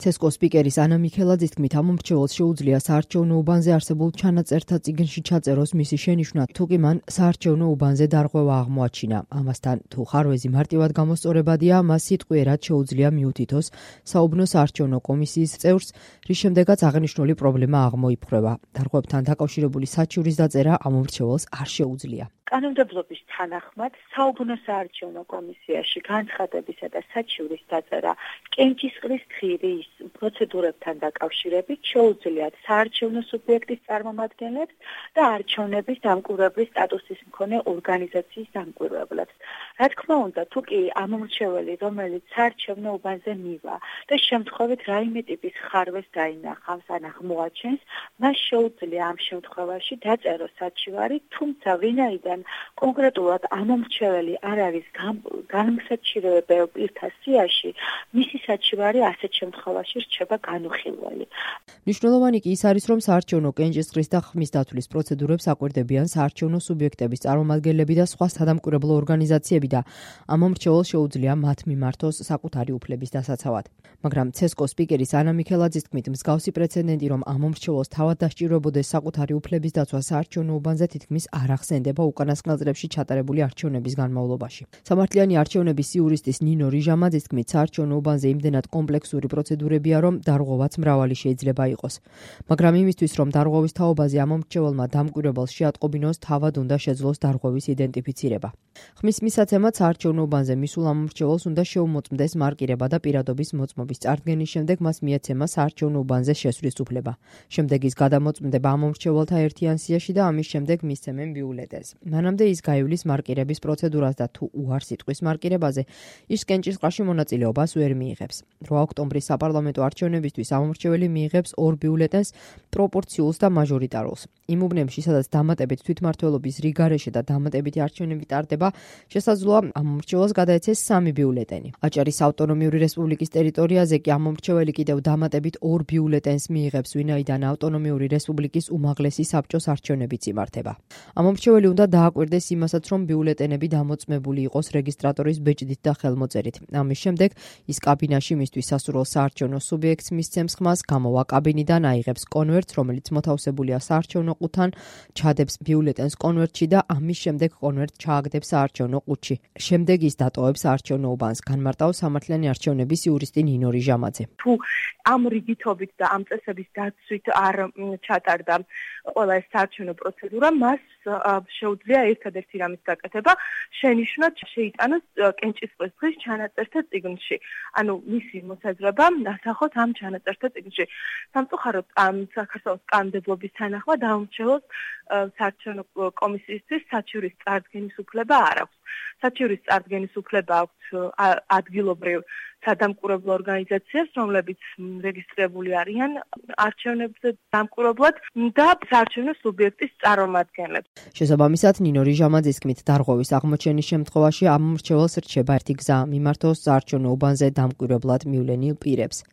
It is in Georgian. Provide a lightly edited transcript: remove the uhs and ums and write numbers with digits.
ცესკოს სპიკერის ანა მიქელაძის თქმით, ამ მრჩეველს შეუძლია საარჩევნო უბანზე არსებულ ჩანაწერთა წიგნში ჩაწეროს მისი შენიშვნა, თუკი მან საარჩევნო უბანზე დარღვევა აღმოაჩინა. ამასთან, თუ ხარვეზი მარტივად გამოსწორებადია, მას სიტყვიერად შეუძლია მიუთითოს საუბნო საარჩევნო კომისიის წევრს, რის შემდეგაც აღნიშნული პრობლემა აღმოიფრქვევა. დარღვევებთან დაკავშირებული საჩივრის დაწერა ამ მრჩეველს არ შეუძლია. კანონმდებლობის თანახმად საუბნო საარჩევნო კომისიაში განცხადებისა და საჩივრის დაწერა კენჭისყრის თხირის პროცედურებთან დაკავშირებით შეუძლიათ საარჩევნო სუბიექტის წარმომადგენლებს და არჩევნების დამკვირვებლის სტატუსის მქონე ორგანიზაციის დამკვირვებლებს. რა თქმა უნდა, თუ კი ამ მრჩეველი, რომელიც საარჩევნო უბანზე მივა და შემთხვევით რაიმე ტიპის ხარვეს დაინახავს ან აღმოაჩენს, მას შეუძლია ამ შემთხვევაში დაწეროს საჩივარი, თუმცა ვინაიდან კონკრეტულად ამ მრჩეველი არ არის განსაჩივრებელ პირთა სიაში, მისი საჩივარი ასეთ შემთხვევაში რჩება განუხილველი. მნიშვნელოვანი კი ის არის, რომ საარჩევნო კენჭისყრის და ხმის დათვლის პროცედურებს აკვირდებიან საარჩევნო სუბიექტების წარმომადგენლები და სხვა სადამკვირვებლო ორგანიზაციები და ამ მრჩეველს შეუძლია მათ მიმართოს საკუთარი უფლების დასაცავად. მაგრამ ცესკოს სპიკერის ანა მიქელაძის თქმით, მსგავსი პრეცედენტი, რომ ამ მრჩეველს თავად დასჭიროებოდეს საკუთარი უფლების დაცვა საარჩევნო უბანზე თითქმის არ ახსენდება უკანასკნელ წლებში ჩატარებული არჩევნების განმავლობაში. სამართლიანი არჩევნების იურისტის ნინო რიჟამაძის თქმით, საარჩევნო უბანზე იმდენად კომპლექსური პროცედურებია, რომ დარღვევაც მრავალი შეიძლება იყოს. მაგრამ იმისთვის, რომ დარღვევის თაობაზე ამ მრჩეველმა დამკვირვებელს შეატყობინოს, თავად უნდა შეძლოს დარღვევის იდენტიფიცირება. ხმის მისაცემად საარჩევნო უბანზე მისულ ამ მრჩეველს უნდა შეუმოწმდეს მარკირება და პირადობის მოწმობის წარდგენის შემდეგ მას მიეცემა საარჩევნო უბანზე შესვლის უფლება. შემდეგ ის გადამოწმდება ამ მრჩეველთა ერთიან სიაში და ამის შემდეგ მისცემენ ბიულეტენს. მანამდე ის გაივლის მარკირების პროცედურას და თუ უარს იტყვის მარკირებაზე, ის კენჭისყრაში მონაწილეობას ვერ მიიღებს. 8 ოქტომბრის საპარლამენტო არჩევნებისთვის ამ მრჩეველი მიიღებს 2 ბიულეტენს, პროპორციულს და მაჟორიტარულს. იმ უბნებში, სადაც დამატებით თვითმმართველობის რიგარეშე და დამატებითი არჩევნები ტარდება, შესაძლოა ამ მრჩეველს გადაეცეს 3 ბიულეტენი. აჭარის ავტონომიური რესპუბლიკის ტერიტორიაზე კი ამ მრჩეველი კიდევ დამატებით 2 ბიულეტენს მიიღებს, ვინაიდან ავტონომიური რესპუბლიკის უმაღლესი საბჭოს არჩევნებიც იმართება. ამ მრჩეველი უნდა დააკვირდეს იმასაც, რომ ბიულეტენები დამოწმებული იყოს რეგისტრატორის ბეჭდით და ხელმოწერით. ამის შემდეგ ის კაბინაში მისთვის სასურველ საარჩევნო სუბიექტს მისცემს ხმას, გამოვა კაბინიდან, აიღებს კონვერტს, რომელიც მოთავსებულია საარჩევნო ყუთთან, ჩადებს ბიულეტენს კონვერტში და ამის შემდეგ კონვერტს ჩააგდებს საარჩევნო ყუთში. შემდეგ ის დატოვებს საარჩევნო უბანს, განმარტავს სამართლიანი არჩევნების იურისტი ნინო რიჟამაძე. თუ ამ რიგითობით და ამ წესების დაცვით არ ჩატარდა ყველა ეს საარჩევნო პროცედურა, მას შეუძლია ერთადერთი რამის გაკეთება, შენიშვნად შეიტანოს კენჭისყრის დღის ჩანაწერთა წიგნში. ანუ მისი მოსაზრება ასახოთ ამ ჩანაწერთა წიგნში. სამწუხაროდ საქართველოს კანონმდებლობის თანახმად ამ მრჩეველს საარჩევნო კომისიისთვის საჩივრის წარდგენის უფლება არ აქვს. საჩივრის წარდგენის უფლება აქვს ადგილობრივ სადამკვირვებლო ორგანიზაციებს, რომლებიც რეგისტრირებული არიან არჩევნებზე დამკვირვებლად და საარჩევნო სუბიექტის წარმომადგენლებს. შესაბამისად, ნინო რიჟამაძის თქმით, დარღვევის აღმოჩენის შემთხვევაში ამ მრჩეველს რჩება ერთი გზა, მიმართოს საარჩევნო უბანზე დამკვირვებლად მივლენილ პირებს.